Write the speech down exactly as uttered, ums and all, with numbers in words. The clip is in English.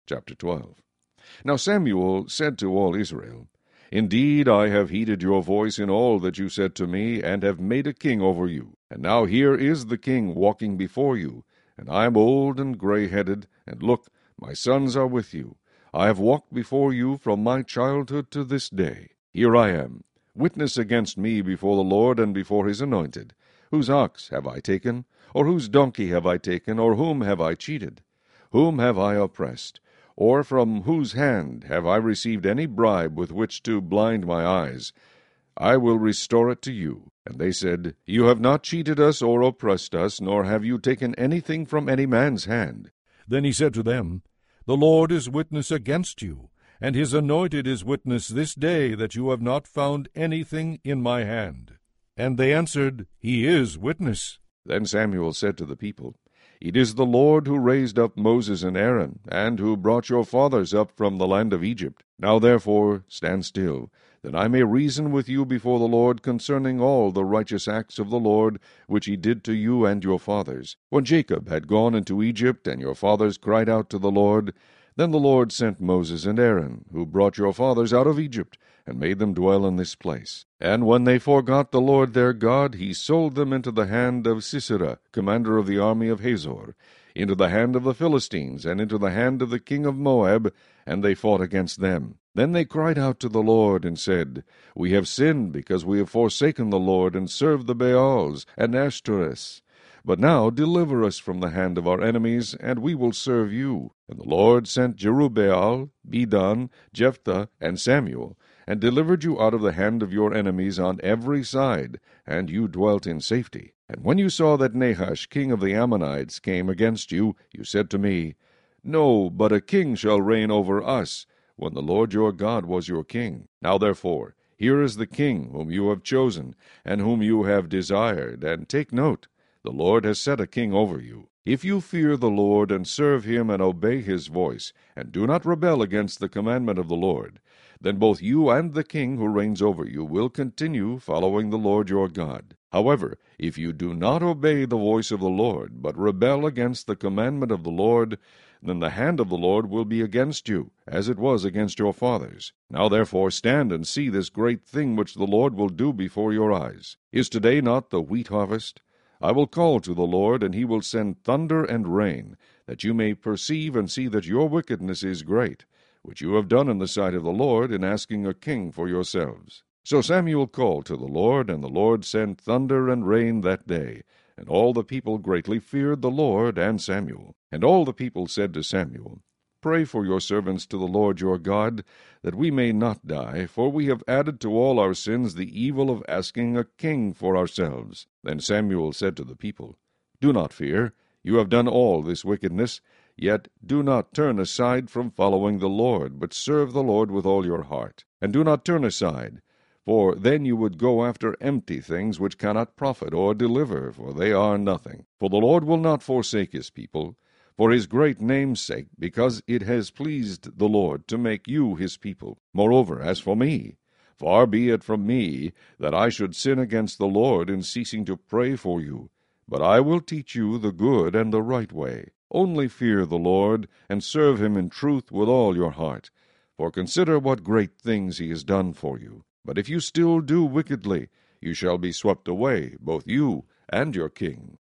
Chapter twelve. Now Samuel said to all Israel, Indeed, I have heeded your voice in all that you said to me, and have made a king over you. And now here is the king walking before you, and I am old and grey-headed, and look, my sons are with you. I have walked before you from my childhood to this day. Here I am. Witness against me before the Lord and before his anointed. Whose ox have I taken? Or whose donkey have I taken? Or whom have I cheated? Whom have I oppressed? Or from whose hand have I received any bribe with which to blind my eyes? I will restore it to you. And they said, You have not cheated us or oppressed us, nor have you taken anything from any man's hand. Then he said to them, The Lord is witness against you, and his anointed is witness this day that you have not found anything in my hand. And they answered, He is witness. Then Samuel said to the people, It is the Lord who raised up Moses and Aaron, and who brought your fathers up from the land of Egypt. Now therefore stand still, that I may reason with you before the Lord concerning all the righteous acts of the Lord, which he did to you and your fathers. When Jacob had gone into Egypt, and your fathers cried out to the Lord, then the Lord sent Moses and Aaron, who brought your fathers out of Egypt, and made them dwell in this place. And when they forgot the Lord their God, he sold them into the hand of Sisera, commander of the army of Hazor, into the hand of the Philistines, and into the hand of the king of Moab, and they fought against them. Then they cried out to the Lord, and said, We have sinned, because we have forsaken the Lord, and served the Baals and Ashtoreths. But now deliver us from the hand of our enemies, and we will serve you. And the Lord sent Jerubbaal, Bedan, Jephthah, and Samuel, and delivered you out of the hand of your enemies on every side, and you dwelt in safety. And when you saw that Nahash, king of the Ammonites, came against you, you said to me, No, but a king shall reign over us, when the Lord your God was your king. Now therefore, here is the king whom you have chosen, and whom you have desired, and take note, the Lord has set a king over you. If you fear the Lord, and serve him, and obey his voice, and do not rebel against the commandment of the Lord, then both you and the king who reigns over you will continue following the Lord your God. However, if you do not obey the voice of the Lord, but rebel against the commandment of the Lord, then the hand of the Lord will be against you, as it was against your fathers. Now therefore stand and see this great thing which the Lord will do before your eyes. Is today not the wheat harvest? I will call to the Lord, and he will send thunder and rain, that you may perceive and see that your wickedness is great, which you have done in the sight of the Lord, in asking a king for yourselves. So Samuel called to the Lord, and the Lord sent thunder and rain that day, and all the people greatly feared the Lord and Samuel. And all the people said to Samuel, Pray for your servants to the Lord your God, that we may not die, for we have added to all our sins the evil of asking a king for ourselves. Then Samuel said to the people, Do not fear, you have done all this wickedness, yet do not turn aside from following the Lord, but serve the Lord with all your heart. And do not turn aside, for then you would go after empty things which cannot profit or deliver, for they are nothing. For the Lord will not forsake his people, for his great name's sake, because it has pleased the Lord to make you his people. Moreover, as for me, far be it from me that I should sin against the Lord in ceasing to pray for you, but I will teach you the good and the right way. Only fear the Lord, and serve him in truth with all your heart, for consider what great things he has done for you. But if you still do wickedly, you shall be swept away, both you and your king.